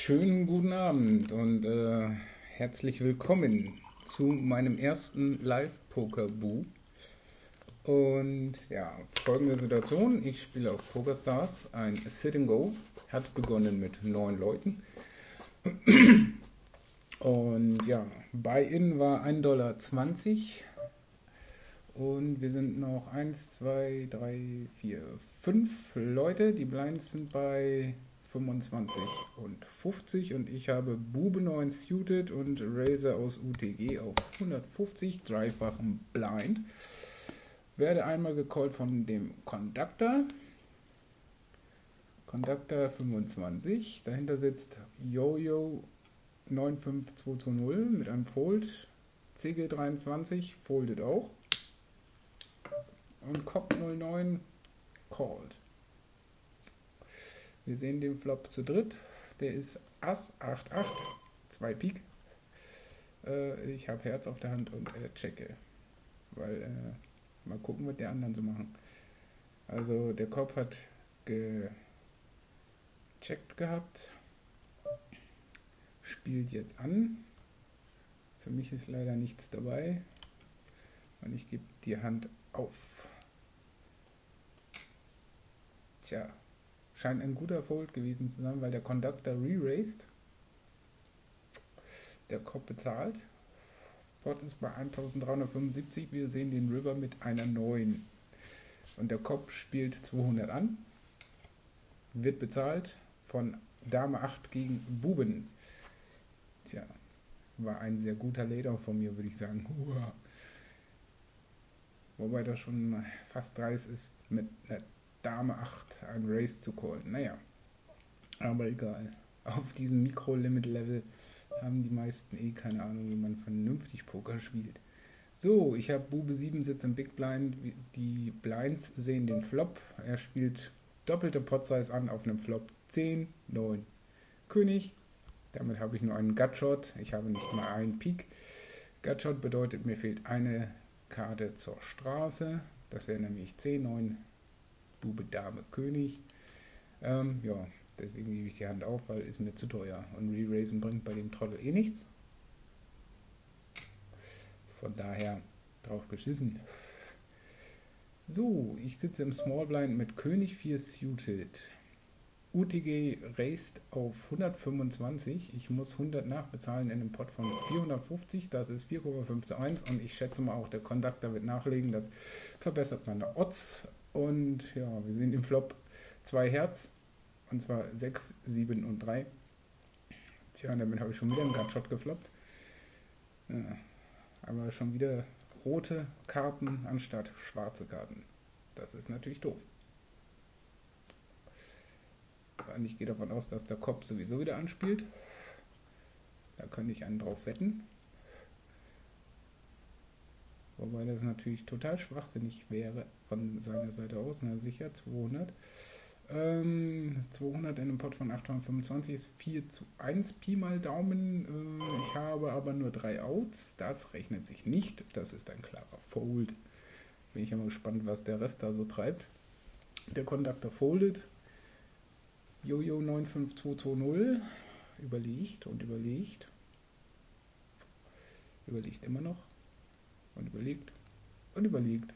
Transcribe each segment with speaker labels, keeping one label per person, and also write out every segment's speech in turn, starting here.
Speaker 1: Schönen guten Abend und herzlich willkommen zu meinem ersten Live-Poker-Boo. Und ja, folgende Situation: Ich spiele auf PokerStars ein Sit and Go. Hat begonnen mit 9 Leuten. Und ja, Buy-in war 1,20 Dollar. Und wir sind noch 1, 2, 3, 4, 5 Leute. Die Blinds sind bei 25 und 50 und ich habe Bube 9 suited und Razor aus UTG auf 150, dreifachen Blind. Werde einmal gecallt von dem Conductor. Conductor 25. Dahinter sitzt Jojo 95220 mit einem Fold. Zigge 23 foldet auch. Und Cop 09 called. Wir sehen den Flop zu dritt. Der ist Ass 8-8, 2 Pik. Ich habe Herz auf der Hand und checke. Weil, mal gucken, was die anderen so machen. Also der Kopf hat gecheckt gehabt. Spielt jetzt an. Für mich ist leider nichts dabei. Und ich gebe die Hand auf. Tja, scheint ein guter Fold gewesen zu sein, weil der Conductor re-raised. Der Kopf bezahlt. Pot ist bei 1375. Wir sehen den River mit einer 9. Und der Kopf spielt 200 an. Wird bezahlt von Dame 8 gegen Buben. Tja, war ein sehr guter Later von mir, würde ich sagen. Uah. Wobei das schon fast dreist ist, mit einer Dame 8 ein Race zu callen. Naja, aber egal. Auf diesem Mikro-Limit-Level haben die meisten keine Ahnung, wie man vernünftig Poker spielt. So, ich habe Bube 7 sitzt im Big Blind. Die Blinds sehen den Flop. Er spielt doppelte Pot-Size an auf einem Flop 10, 9, König. Damit habe ich nur einen Gutshot. Ich habe nicht mal einen Pik. Gutshot bedeutet, mir fehlt eine Karte zur Straße. Das wäre nämlich 10, 9, Bube, Dame, König. Ja, deswegen gebe ich die Hand auf, weil ist mir zu teuer. Und Re-Raisen bringt bei dem Trottel eh nichts. Von daher drauf geschissen. So, ich sitze im Small Blind mit König 4 suited. UTG raised auf 125. Ich muss 100 nachbezahlen in einem Pot von 450. Das ist 4,5 zu 1. Und ich schätze mal auch, der Conductor wird nachlegen. Das verbessert meine Odds. Und ja, wir sehen im Flop 2 Herz. Und zwar 6, 7 und 3. Tja, damit habe ich schon wieder einen Gutshot gefloppt. Ja, aber schon wieder rote Karten anstatt schwarze Karten. Das ist natürlich doof. Und ich gehe davon aus, dass der Kopf sowieso wieder anspielt. Da könnte ich einen drauf wetten. Wobei das natürlich total schwachsinnig wäre von seiner Seite aus. Na sicher, 200. 200 in einem Pot von 825 ist 4 zu 1 Pi mal Daumen. Ich habe aber nur 3 Outs. Das rechnet sich nicht. Das ist ein klarer Fold. Bin ich immer gespannt, was der Rest da so treibt. Der Conductor foldet. Jojo 95220 überlegt und überlegt. Überlegt immer noch. Und überlegt. Und überlegt.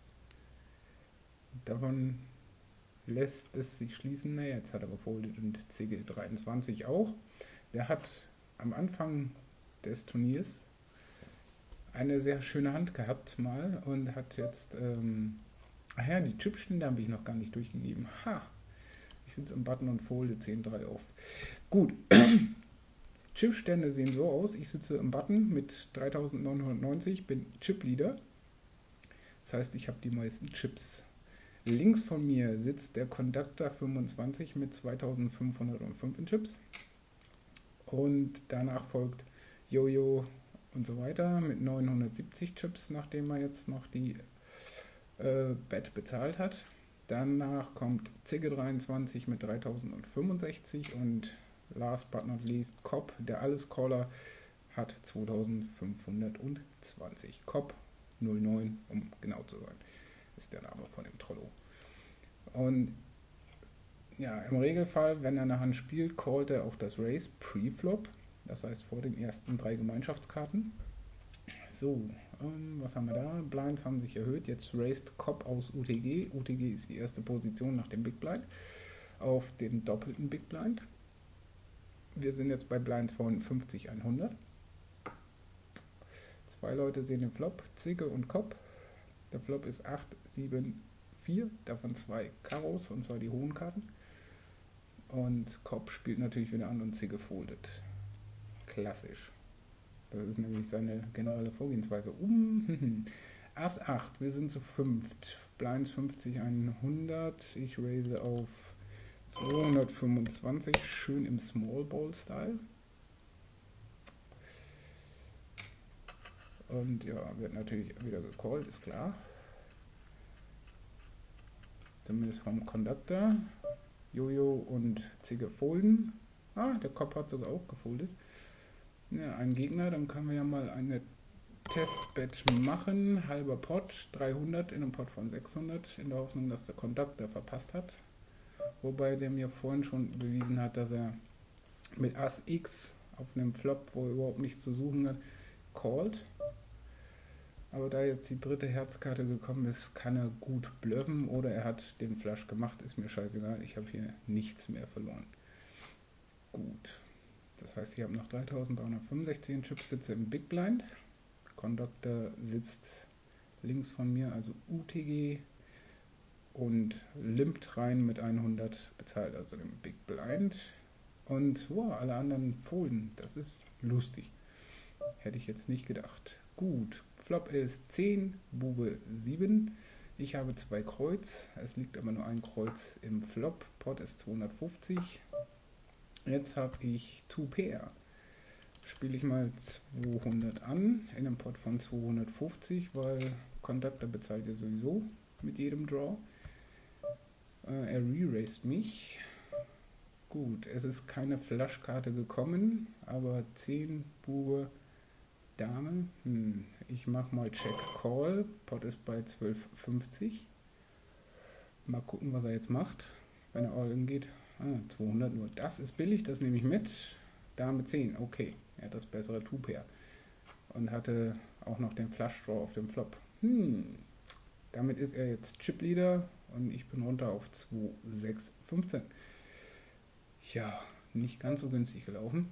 Speaker 1: Davon lässt es sich schließen. Naja, jetzt hat er gefoldet und Zigge 23 auch. Der hat am Anfang des Turniers eine sehr schöne Hand gehabt mal und hat jetzt, ach ja, die Chipstände habe ich noch gar nicht durchgegeben. Ha! Ich sitze im Button und folde 10-3 auf. Gut. Chipstände sehen so aus. Ich sitze im Button mit 3990, bin Chip-Leader. Das heißt, ich habe die meisten Chips. Links von mir sitzt der Conductor 25 mit 2505 Chips. Und danach folgt Jojo und so weiter mit 970 Chips, nachdem er jetzt noch die Bet bezahlt hat. Danach kommt Zigge 23 mit 3065 und last but not least Cobb, der Allescaller, hat 2520. Cobb 09, um genau zu sein, ist der Name von dem Trollo. Und Ja, im Regelfall, wenn er eine Hand spielt, callt er auch das Raise Pre-Flop. Das heißt vor den ersten 3 Gemeinschaftskarten. So, was haben wir da? Blinds haben sich erhöht. Jetzt raised Cop aus UTG. UTG ist die erste Position nach dem Big Blind auf den doppelten Big Blind. Wir sind jetzt bei Blinds von 50, 100. Zwei Leute sehen den Flop, Zigge und Cop. Der Flop ist 8, 7, 4, davon 2 Karos, und zwar die hohen Karten. Und Cop spielt natürlich wieder an und Zigge foldet. Klassisch. Das ist nämlich seine generelle Vorgehensweise. Ass 8, wir sind zu fünft. Blinds 50, 100. Ich raise auf 225, schön im Small Ball Style. Und ja, wird natürlich wieder gecallt, ist klar. Zumindest vom Conductor. Jojo und Zigge folden. Ah, der Kopf hat sogar auch gefoldet. Ja, ein Gegner, dann können wir ja mal eine Testbet machen. Halber Pot, 300 in einem Pot von 600, in der Hoffnung, dass der Conductor verpasst hat. Wobei der mir vorhin schon bewiesen hat, dass er mit Ass X auf einem Flop, wo er überhaupt nichts zu suchen hat, callt. Aber da jetzt die dritte Herzkarte gekommen ist, kann er gut bluffen oder er hat den Flush gemacht, ist mir scheißegal. Ich habe hier nichts mehr verloren. Gut. Das heißt, ich habe noch 3365 Chips, sitze im Big Blind. Conductor sitzt links von mir, also UTG, und limpt rein mit 100, bezahlt also den Big Blind. Und wow, alle anderen folden. Das ist lustig. Hätte ich jetzt nicht gedacht. Gut, Flop ist 10, Bube 7. Ich habe 2 Kreuz, es liegt aber nur ein Kreuz im Flop. Pot ist 250. Jetzt habe ich 2 Pair. Spiele ich mal 200 an in einem Pot von 250, weil Conductor bezahlt ja sowieso mit jedem Draw. Er re-raised mich. Gut, es ist keine Flushkarte gekommen, aber 10 Bube Dame. Ich mache mal Check Call. Pot ist bei 12,50. Mal gucken, was er jetzt macht, wenn er All-In geht. 200 nur. Das ist billig, das nehme ich mit. Dame 10, okay. Er hat das bessere Two-Pair. Und hatte auch noch den Flush-Draw auf dem Flop. Damit ist er jetzt Chip-Leader und ich bin runter auf 2,615. Ja, nicht ganz so günstig gelaufen.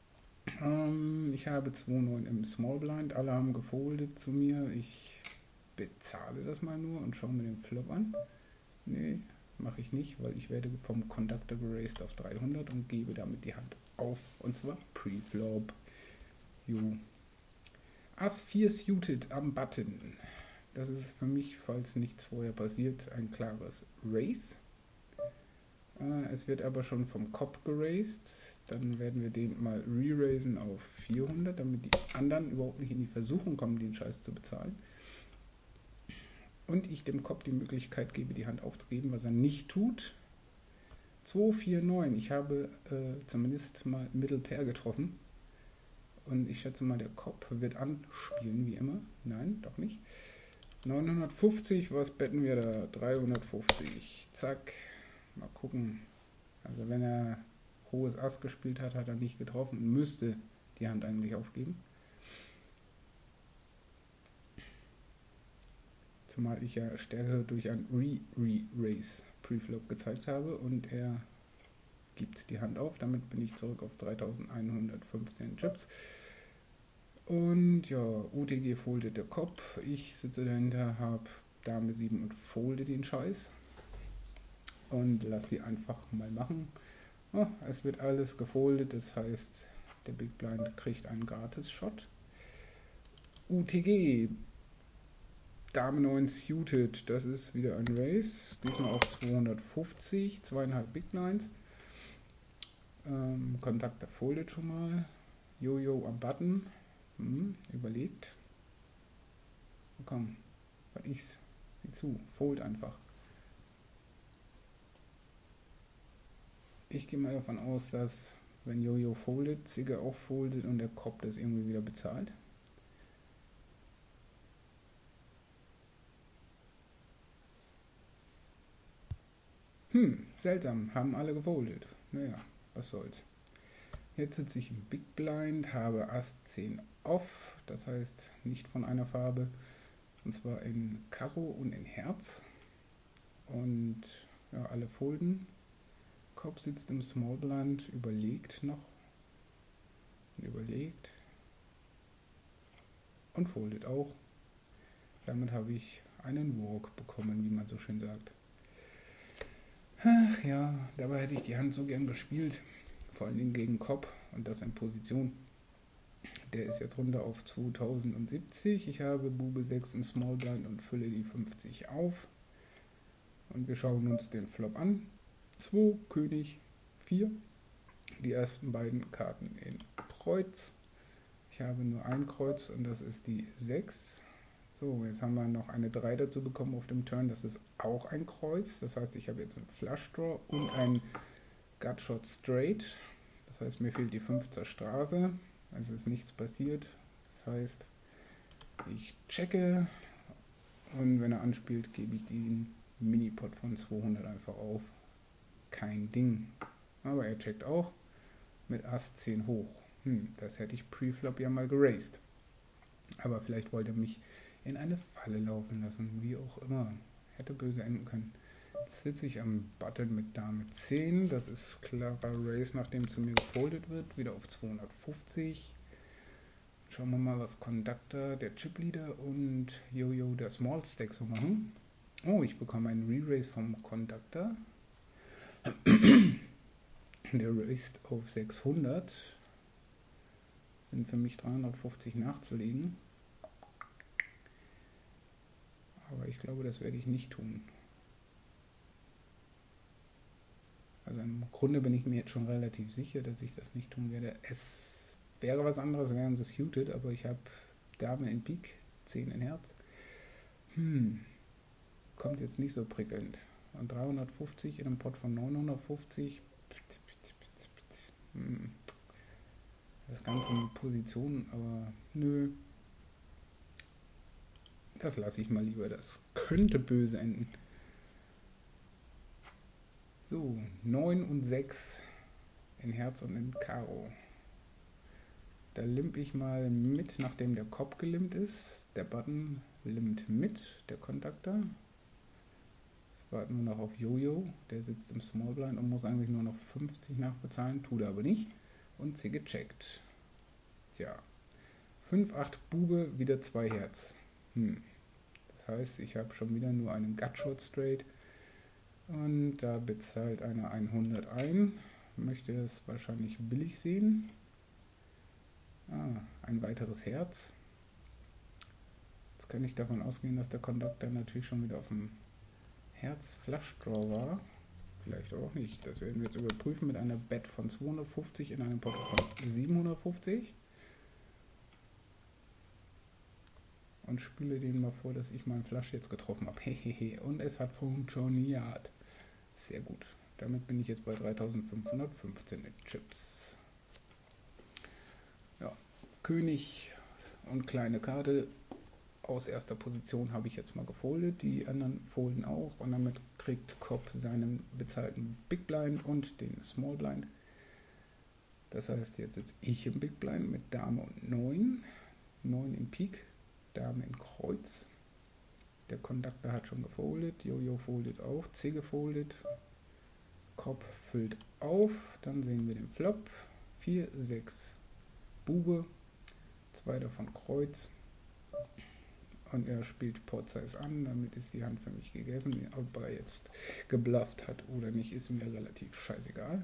Speaker 1: Ich habe 2,9 im Small Blind. Alle haben gefoldet zu mir. Ich bezahle das mal nur und schaue mir den Flop an. Nee, mache ich nicht, weil ich werde vom Conductor geraced auf 300 und gebe damit die Hand auf. Und zwar Pre-Flop. Ass 4 suited am Button. Das ist für mich, falls nichts vorher passiert, ein klares Race. Es wird aber schon vom Cop geraced. Dann werden wir den mal re-raisen auf 400, damit die anderen überhaupt nicht in die Versuchung kommen, den Scheiß zu bezahlen. Und ich dem Cop die Möglichkeit gebe, die Hand aufzugeben, was er nicht tut. 2, 4, 9. Ich habe zumindest mal Middle Pair getroffen. Und ich schätze mal, der Cop wird anspielen, wie immer. Nein, doch nicht. 950, was betten wir da? 350. Zack. Mal gucken. Also wenn er hohes Ass gespielt hat, hat er nicht getroffen und müsste die Hand eigentlich aufgeben. Zumal ich ja Stärke durch ein Re-Raise Preflop gezeigt habe und er gibt die Hand auf. Damit bin ich zurück auf 3115 Chips. Und ja, UTG foldet der Kopf. Ich sitze dahinter, habe Dame 7 und folde den Scheiß. Und lass die einfach mal machen. Oh, es wird alles gefoldet, das heißt, der Big Blind kriegt einen Gratis-Shot. UTG, Dame 9 suited, das ist wieder ein Race. Diesmal auf 250, 2,5 Big Blinds. Kontakter foldet schon mal. Jojo am Button. Überlegt. Komm, was ist? Sieh zu, fold einfach. Ich gehe mal davon aus, dass wenn Jojo foldet, Zigge auch foldet und der Kopf das irgendwie wieder bezahlt. Seltsam, haben alle gefoldet. Naja, was soll's. Jetzt sitze ich im Big Blind, habe Ass 10 off, das heißt nicht von einer Farbe, und zwar in Karo und in Herz. Und ja, alle folden. Kopf sitzt im Small Blind, überlegt noch und überlegt und foldet auch. Damit habe ich einen Walk bekommen, wie man so schön sagt. Ach ja, dabei hätte ich die Hand so gern gespielt, vor allen Dingen gegen Kopf und das in Position. Der ist jetzt runter auf 2070. Ich habe Bube 6 im Small Blind und fülle die 50 auf. Und wir schauen uns den Flop an. 2, König, 4. Die ersten beiden Karten in Kreuz. Ich habe nur ein Kreuz und das ist die 6. So, jetzt haben wir noch eine 3 dazu bekommen auf dem Turn. Das ist auch ein Kreuz. Das heißt, ich habe jetzt einen Flush Draw und ein Gutshot Straight. Das heißt, mir fehlt die 5 zur Straße. Also ist nichts passiert. Das heißt, ich checke und wenn er anspielt, gebe ich den Minipot von 200 einfach auf. Kein Ding. Aber er checkt auch mit Ass 10 hoch. Das hätte ich Preflop ja mal geraced. Aber vielleicht wollte er mich in eine Falle laufen lassen. Wie auch immer. Hätte böse enden können. Jetzt sitze ich am Button mit Dame 10. Das ist klarer Race, nachdem zu mir gefoldet wird. Wieder auf 250. Schauen wir mal, was Conductor, der Chip-Leader und Jojo, der Small Stack so machen. Oh, ich bekomme einen Re-Race vom Conductor. Der raced auf 600. Sind für mich 350 nachzulegen. Aber ich glaube, das werde ich nicht tun. Also im Grunde bin ich mir jetzt schon relativ sicher, dass ich das nicht tun werde. Es wäre was anderes, wären sie suited, aber ich habe Dame in Pik, 10 in Herz. Kommt jetzt nicht so prickelnd. Und 350 in einem Pot von 950. Das Ganze in Position, aber nö. Das lasse ich mal lieber. Das könnte böse enden. So, 9 und 6 in Herz und in Karo. Da limp ich mal mit, nachdem der Kopf gelimpt ist. Der Button limpt mit, der Conductor. Es warten nur noch auf Jojo. Der sitzt im Small Blind und muss eigentlich nur noch 50 nachbezahlen. Tut er aber nicht. Und sie gecheckt. Tja. 5, 8 Bube, wieder 2 Herz. Das heißt, ich habe schon wieder nur einen Gutshot Straight. Und da bezahlt einer 100 ein. Möchte es wahrscheinlich billig sehen. Ein weiteres Herz. Jetzt kann ich davon ausgehen, dass der Conductor natürlich schon wieder auf dem Herz Flush Draw war. Vielleicht auch nicht. Das werden wir jetzt überprüfen mit einer Bet von 250 in einem Pot von 750. Und spiele denen mal vor, dass ich meinen Flush jetzt getroffen habe. Hehehe. Und es hat funktioniert. Sehr gut. Damit bin ich jetzt bei 3515 mit Chips. Ja, König und kleine Karte. Aus erster Position habe ich jetzt mal gefoldet. Die anderen folden auch. Und damit kriegt Kopf seinen bezahlten Big Blind und den Small Blind. Das heißt, jetzt sitze ich im Big Blind mit Dame und 9. 9 in Pik. Dame in Kreuz. Der Conductor hat schon gefoldet. Jojo foldet auch. C gefoldet. Kopf füllt auf. Dann sehen wir den Flop. 4, 6 Bube. 2 davon Kreuz. Und er spielt Pot Size an. Damit ist die Hand für mich gegessen. Ob er jetzt geblufft hat oder nicht, ist mir relativ scheißegal.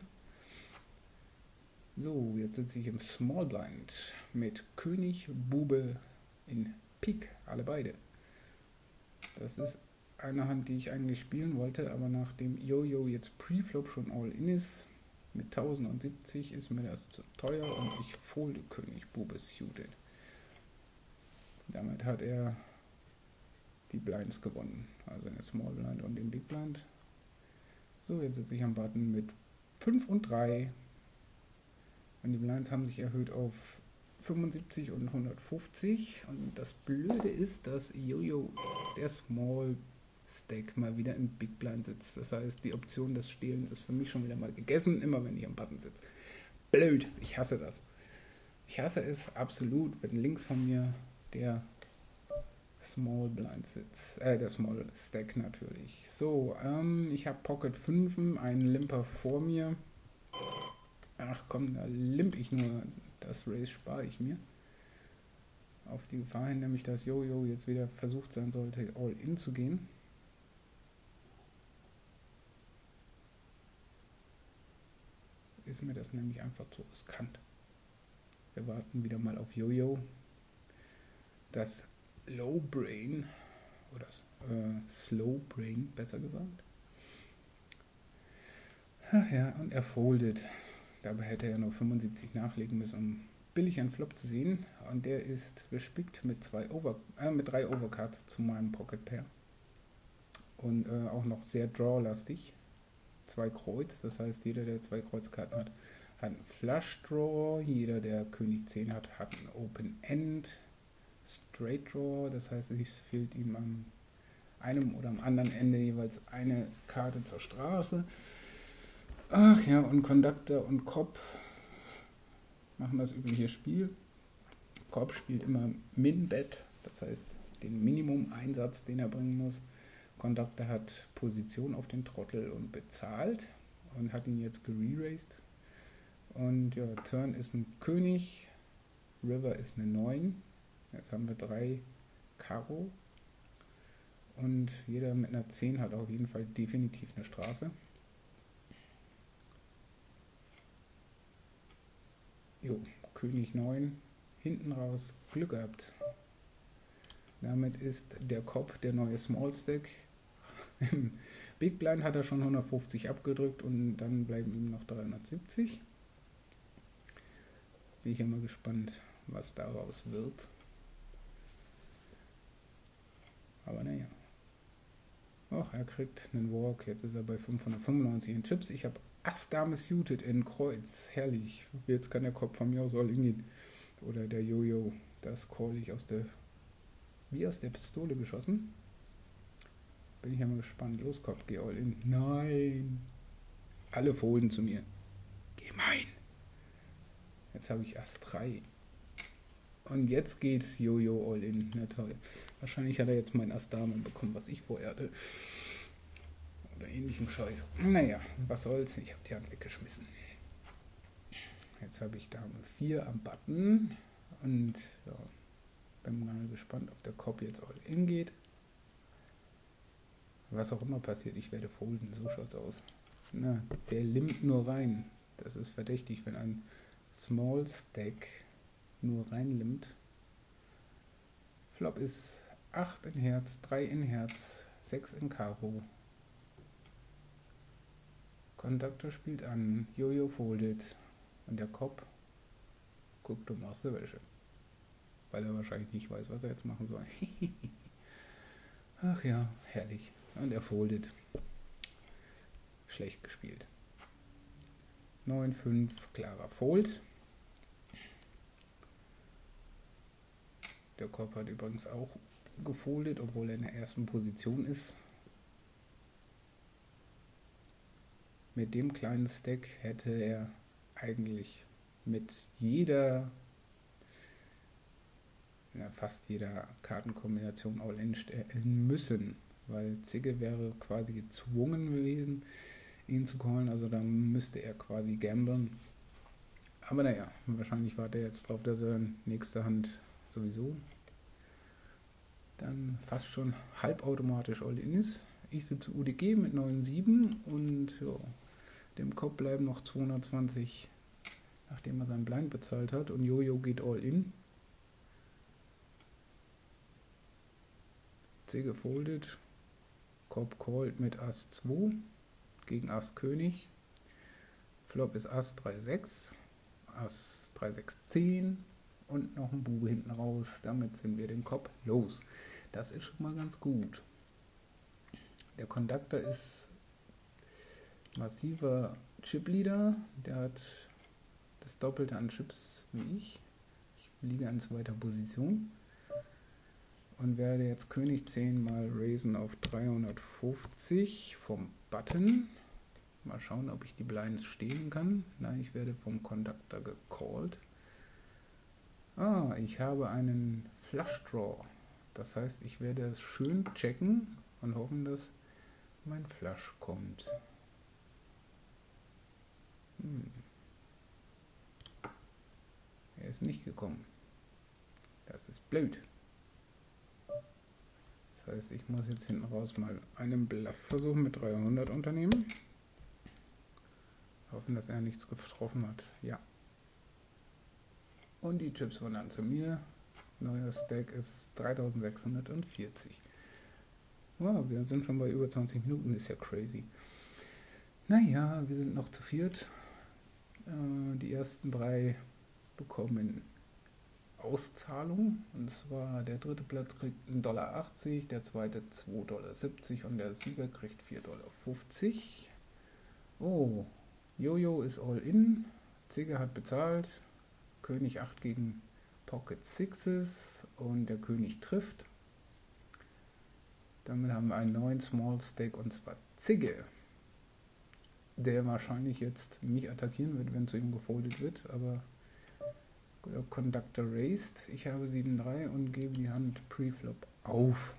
Speaker 1: So, jetzt sitze ich im Small Blind mit König, Bube in Pik, alle beide. Das ist eine Hand, die ich eigentlich spielen wollte, aber nachdem Jojo jetzt Preflop schon All-In ist, mit 1070 ist mir das zu teuer und ich folde König, Bube suited. Damit hat er die Blinds gewonnen, also eine Small Blind und den Big Blind. So, jetzt sitze ich am Button mit 5 und 3 und die Blinds haben sich erhöht auf 75 und 150 und das Blöde ist, dass Jojo, der Small Stack mal wieder im Big Blind sitzt. Das heißt, die Option des Stehlens ist für mich schon wieder mal gegessen, immer wenn ich am Button sitze. Blöd, ich hasse das. Ich hasse es absolut, wenn links von mir der Small Blind sitzt. Der Small Stack natürlich. So, ich habe Pocket 5, einen Limper vor mir. Ach komm, da limp ich nur. Das Race spare ich mir. Auf die Gefahr hin, nämlich dass Jojo jetzt wieder versucht sein sollte, All-In zu gehen. Ist mir das nämlich einfach zu riskant. Wir warten wieder mal auf Jojo. Das Low Brain, oder Slow Brain, besser gesagt. Ach ja, und er foldet. Dabei hätte er nur 75 nachlegen müssen, um billig einen Flop zu sehen. Und der ist gespickt mit 3 Overcards zu meinem Pocket Pair. Und auch noch sehr Draw-lastig. 2 Kreuz, das heißt, jeder, der 2 Kreuzkarten hat, hat einen Flush Draw. Jeder, der König 10 hat, hat einen Open End. Straight Draw, das heißt, es fehlt ihm am einem oder am anderen Ende jeweils eine Karte zur Straße. Ach ja, und Conductor und Cop machen das übliche Spiel. Cop spielt immer Min-Bet, das heißt den Minimum-Einsatz, den er bringen muss. Conductor hat Position auf den Trottel und bezahlt und hat ihn jetzt gereraced. Und ja, Turn ist ein König, River ist eine 9. Jetzt haben wir 3 Karo. Und jeder mit einer 10 hat auf jeden Fall definitiv eine Straße. Jo, König 9. Hinten raus Glück gehabt. Damit ist der Cop der neue Small Stack. Im Big Blind hat er schon 150 abgedrückt und dann bleiben ihm noch 370. Bin ich ja mal gespannt, was daraus wird. Aber naja. Och, er kriegt einen Walk. Jetzt ist er bei 595 in Chips. Ich habe Ass Dame suited in Kreuz. Herrlich. Jetzt kann der Kopf von mir aus all in gehen. Oder der Jojo. Das call ich aus der Pistole geschossen. Bin ich ja mal gespannt. Los, Kopf, geh all in. Nein. Alle folden zu mir. Gemein. Jetzt habe ich Ass 3. Und jetzt geht's Jojo all in. Na toll. Wahrscheinlich hat er jetzt mein Ass Dame bekommen, was ich vorher hatte. Oder ähnlichen Scheiß. Naja, was soll's. Ich habe die Hand weggeschmissen. Jetzt habe ich Dame 4 am Button. Und ja, bin mal gespannt, ob der Kopf jetzt all in geht. Was auch immer passiert, ich werde folden. So schaut's aus. Na, der limmt nur rein. Das ist verdächtig, wenn ein Small Stack nur reinlimmt. Flop ist 8 in Herz, 3 in Herz, 6 in Karo. Conductor spielt an, Jojo foldet und der Kopf guckt aus der Wäsche. Weil er wahrscheinlich nicht weiß, was er jetzt machen soll. Ach ja, herrlich. Und er foldet. Schlecht gespielt. 9-5, klarer Fold. Der Kopf hat übrigens auch gefoldet, obwohl er in der ersten Position ist. Mit dem kleinen Stack hätte er eigentlich mit fast jeder Kartenkombination All-In stellen müssen, weil Zigge wäre quasi gezwungen gewesen, ihn zu callen, also da müsste er quasi gamblen. Aber naja, wahrscheinlich wartet er jetzt drauf, dass er nächste Hand sowieso dann fast schon halbautomatisch All-In ist. Ich sitze UDG mit 9,7 und ja, dem Kopf bleiben noch 220, nachdem er sein Blind bezahlt hat, und Jojo geht All-In. C gefoldet, Kopf called mit Ass 2 gegen Ass König. Flop ist Ass 3,6, Ass 3,6, 10 und noch ein Bube hinten raus. Damit sind wir den Kopf los. Das ist schon mal ganz gut. Der Conductor ist massiver Chip-Leader. Der hat das Doppelte an Chips wie ich. Ich liege an zweiter Position. und werde jetzt König 10 mal raisen auf 350 vom Button. Mal schauen, ob ich die Blinds stehlen kann. Nein, ich werde vom Conductor gecallt. Ich habe einen Flush Draw. Das heißt, ich werde es schön checken und hoffen, dass mein Flush kommt. Er ist nicht gekommen. Das ist blöd. Das heißt, ich muss jetzt hinten raus mal einen Bluff-Versuch mit 300 unternehmen. Hoffen, dass er nichts getroffen hat. Ja. Und die Chips wandern zu mir. Neuer Stack ist 3640. Wow, wir sind schon bei über 20 Minuten, ist ja crazy. Naja, wir sind noch zu viert. Die ersten 3 bekommen Auszahlung. Und zwar der dritte Platz kriegt 1,80 Dollar, der zweite 2,70 Dollar und der Sieger kriegt 4,50 Dollar. Oh, Jojo ist all in. Zigge hat bezahlt. König 8 gegen Pocket Sixes und der König trifft. Damit haben wir einen neuen Small Stake und zwar Zigge, der wahrscheinlich jetzt mich attackieren wird, wenn zu ihm gefoldet wird, aber Conductor raised. Ich habe 7,3 und gebe die Hand Preflop auf.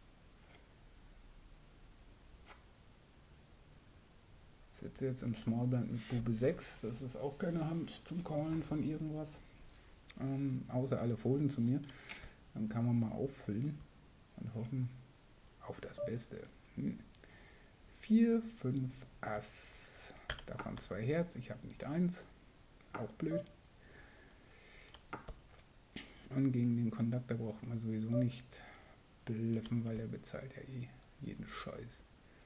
Speaker 1: Sitze jetzt im Small Blind mit Bube 6. Das ist auch keine Hand zum Callen von irgendwas. Außer alle folden zu mir. Dann kann man mal auffüllen und hoffen auf das Beste. 4, 5 Ass. Davon 2 Herz. Ich habe nicht 1. Auch blöd. Und gegen den Conductor braucht man sowieso nicht bluffen, weil der bezahlt ja eh jeden Scheiß.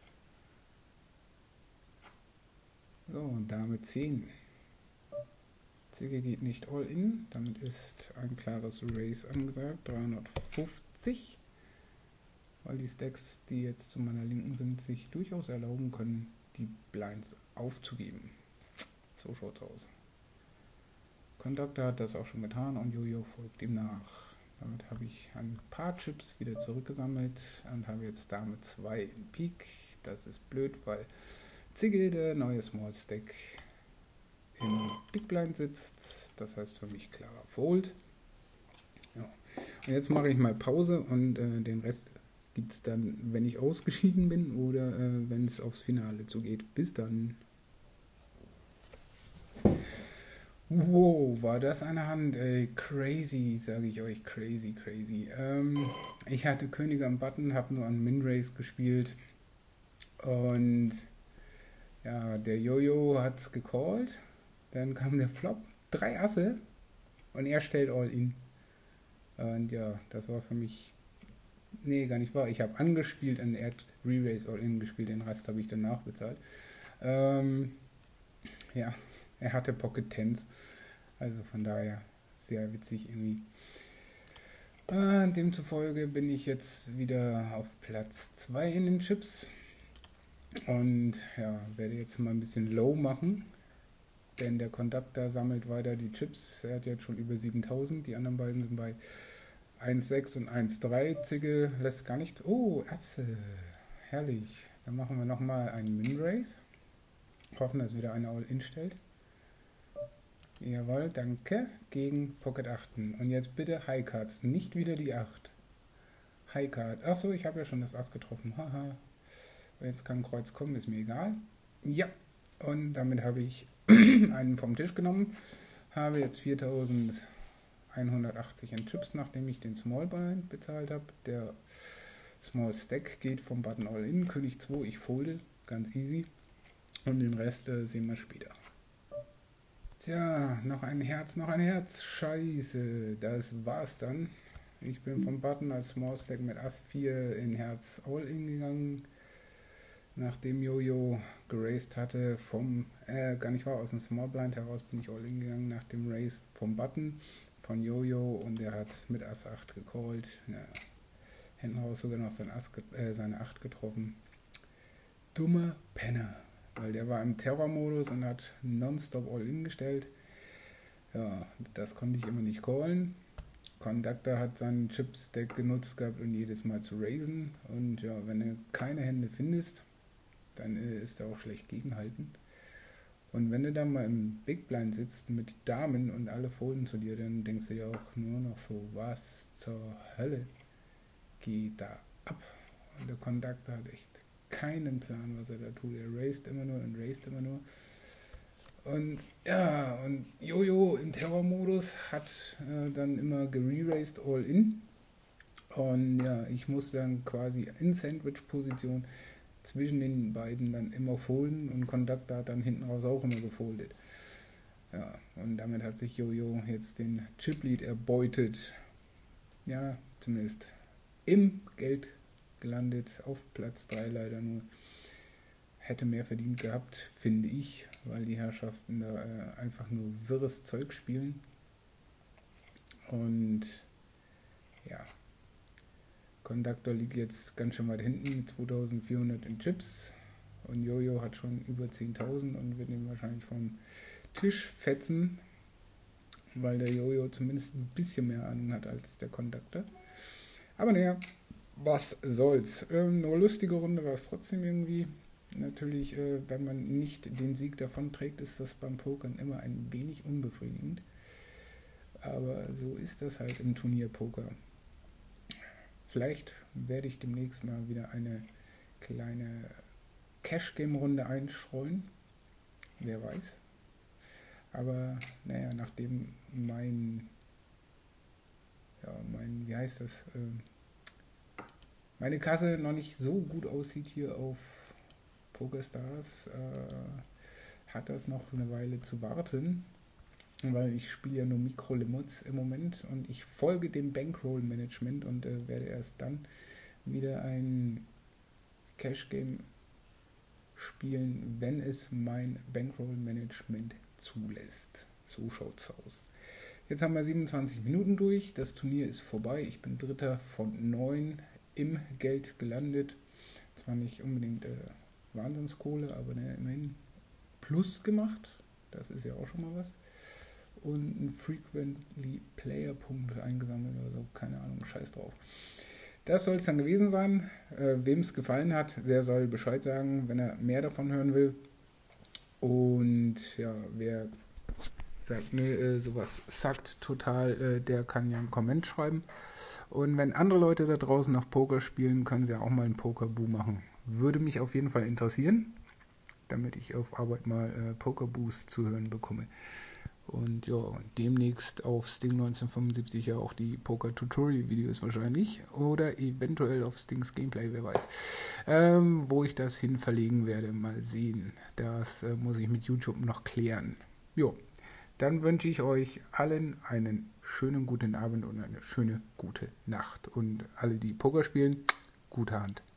Speaker 1: So, und Dame 10. Zigge geht nicht all in, damit ist ein klares Raise angesagt, 350, weil die Stacks, die jetzt zu meiner Linken sind, sich durchaus erlauben können, die Blinds aufzugeben. So schaut's aus. Conductor hat das auch schon getan und Jojo folgt ihm nach. Damit habe ich ein paar Chips wieder zurückgesammelt und habe jetzt Dame 2 in Pik. Das ist blöd, weil Zigge, der neue Small Stack, im Big Blind sitzt. Das heißt für mich klarer Fold. Ja. Und jetzt mache ich mal Pause und den Rest gibt es dann, wenn ich ausgeschieden bin oder wenn es aufs Finale zugeht. Bis dann. Wow, war das eine Hand, ey, crazy, sage ich euch, crazy. Ich hatte Könige am Button, habe nur an Min-Race gespielt und ja, der Jojo hat's gecallt, dann kam der Flop, 3 Asse und er stellt all in. Und ja, das war für mich, nee, gar nicht wahr, ich habe angespielt und er hat Re-Race all in gespielt, den Rest habe ich danach bezahlt. Ja, er hatte Pocket Tens, also von daher sehr witzig irgendwie. Demzufolge bin ich jetzt wieder auf Platz 2 in den Chips und ja, werde jetzt mal ein bisschen low machen, denn der Conductor sammelt weiter die Chips. Er hat jetzt schon über 7000, die anderen beiden sind bei 1,6 und 1,3. Zigge lässt gar nichts. Oh, Asse, herrlich. Dann machen wir nochmal einen Min-Race. Hoffen, dass wieder einer All-In stellt. Jawohl, danke. Gegen Pocket 8. Und jetzt bitte High Cards, nicht wieder die 8. High Card. Achso, ich habe ja schon das Ass getroffen. Haha. Jetzt kann Kreuz kommen, ist mir egal. Ja, und damit habe ich einen vom Tisch genommen. Habe jetzt 4180 in Chips, nachdem ich den Small Blind bezahlt habe. Der Small Stack geht vom Button All In. König 2, ich folde, ganz easy. Und den Rest sehen wir später. Tja, noch ein Herz. Scheiße, das war's dann. Ich bin vom Button als Small Stack mit Ass 4 in Herz All In gegangen. Nachdem Jojo geraced hatte gar nicht wahr, aus dem Small Blind heraus bin ich All In gegangen nach dem Race vom Button von Jojo und er hat mit Ass 8 gecallt. Ja, hinten raus sogar noch seine 8 getroffen. Dummer Penner, weil der war im Terror-Modus und hat nonstop All-In gestellt. Ja, das konnte ich immer nicht callen. Conductor hat seinen Chip-Stack genutzt gehabt, um jedes Mal zu raisen. Und ja, wenn du keine Hände findest, dann ist er auch schlecht gegenhalten. Und wenn du dann mal im Big Blind sitzt mit Damen und alle folden zu dir, dann denkst du dir auch nur noch so, was zur Hölle geht da ab? Und der Conductor hat echt keinen Plan, was er da tut. Er raced immer nur und raced immer nur. Und ja, und Jojo im Terror-Modus hat dann immer gereraced all in. Und ja, ich muss dann quasi in Sandwich-Position zwischen den beiden dann immer folden und Conductor hat dann hinten raus auch immer gefoldet. Ja, und damit hat sich Jojo jetzt den Chip-Lead erbeutet. Ja, zumindest im Geld gelandet, auf Platz 3 leider nur. Hätte mehr verdient gehabt, finde ich, weil die Herrschaften da einfach nur wirres Zeug spielen. Und ja, Conductor liegt jetzt ganz schön weit hinten mit 2400 in Chips. Und Jojo hat schon über 10.000 und wird ihn wahrscheinlich vom Tisch fetzen, weil der Jojo zumindest ein bisschen mehr Ahnung hat als der Conductor. Aber naja, was soll's. Eine lustige Runde war es trotzdem irgendwie. Natürlich, wenn man nicht den Sieg davon trägt, ist das beim Pokern immer ein wenig unbefriedigend. Aber so ist das halt im Turnierpoker. Vielleicht werde ich demnächst mal wieder eine kleine Cash-Game-Runde einstreuen. Wer weiß. Aber naja, nachdem wie heißt das, meine Kasse noch nicht so gut aussieht hier auf PokerStars, hat das noch eine Weile zu warten, weil ich spiele ja nur Mikro-Limits im Moment und ich folge dem Bankroll-Management und werde erst dann wieder ein Cash-Game spielen, wenn es mein Bankroll-Management zulässt. So schaut's aus. Jetzt haben wir 27 Minuten durch, das Turnier ist vorbei, ich bin Dritter von 9 im Geld gelandet. Zwar nicht unbedingt Wahnsinnskohle, aber immerhin Plus gemacht, das ist ja auch schon mal was. Und ein Frequently Player Punkt eingesammelt oder so, keine Ahnung, scheiß drauf. Das soll es dann gewesen sein. Wem es gefallen hat, der soll Bescheid sagen, wenn er mehr davon hören will. Und ja, wer sagt, nö, sowas sagt total, der kann ja einen Comment schreiben. Und wenn andere Leute da draußen noch Poker spielen, können sie ja auch mal einen Poker-Boo machen. Würde mich auf jeden Fall interessieren, damit ich auf Arbeit mal Poker-Boos zu hören bekomme. Und ja, demnächst auf Sting 1975 ja auch die Poker-Tutorial-Videos wahrscheinlich. Oder eventuell auf Stings Gameplay, wer weiß. Wo ich das hin verlegen werde, mal sehen. Das muss ich mit YouTube noch klären. Jo, dann wünsche ich euch allen einen schönen guten Abend und eine schöne gute Nacht. Und alle, die Poker spielen, gute Hand.